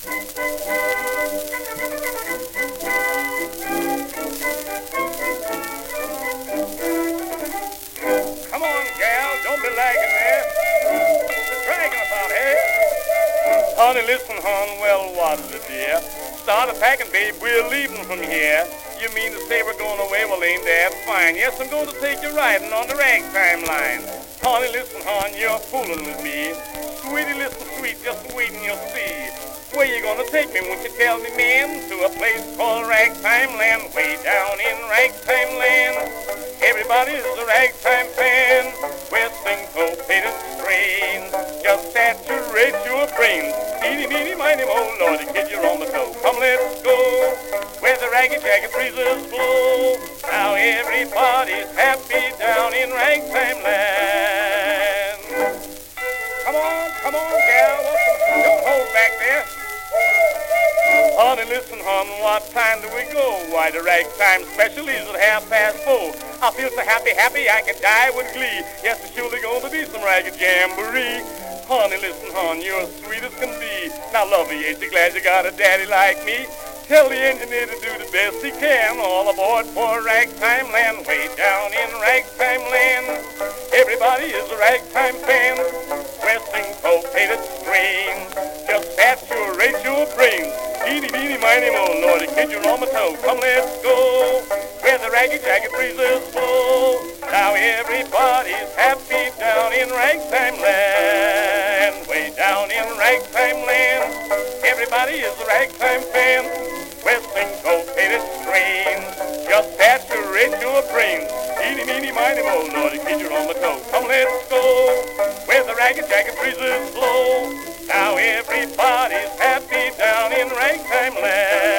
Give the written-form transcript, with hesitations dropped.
Come on, gal, don't be lagging there. The dragging about, hey? Honey, listen, hon, well, what is it, dear? Start a packing, babe, we're leaving from here. You mean to say we're going away? Well, ain't that fine? Yes, I'm going to take you riding on the ragtime line. Honey, listen, hon, you're fooling with me. Sweetie, listen, sweet, just wait and you'll see. Where you gonna take me, won't you tell me, ma'am? To a place called Ragtime Land, way down in Ragtime Land. Everybody's a ragtime fan. We're syncopated strain. Just saturate your brain. Eeny, meeny, miny, mo, Lordy, kid, you're on the go. Come, let's go. Where the raggy, jagged breezes blow. Now everybody's happy down in Ragtime Land. Come on, gal. Don't hold back there. Honey, listen, hon, what time do we go? Why, the ragtime special is at 4:30. I feel so happy, I could die with glee. Yes, there's surely going to be some ragged jamboree. Honey, listen, hon, you're as sweet as can be. Now, lovey, ain't you glad you got a daddy like me? Tell the engineer to do the best he can. All aboard for Ragtime Land, way down in Ragtime Land. Everybody is a ragtime fan. We're syncopated strain. Just saturate your brains. Eeny, meeny, miny, mo, Lordy, kid, you're on my toe. Come, let's go. Where the raggy, jagged breezes blow. Now everybody's happy down in Ragtime Land. Way down in Ragtime Land. Everybody is a ragtime fan. We're syncopated strain. Just saturate your brains. Eeny, meeny, miny, mo, Lordy, kid, you're on my toe. Come, let's go. Where the raggy, jagged breezes blow. Now everybody's happy down in Ragtime Land.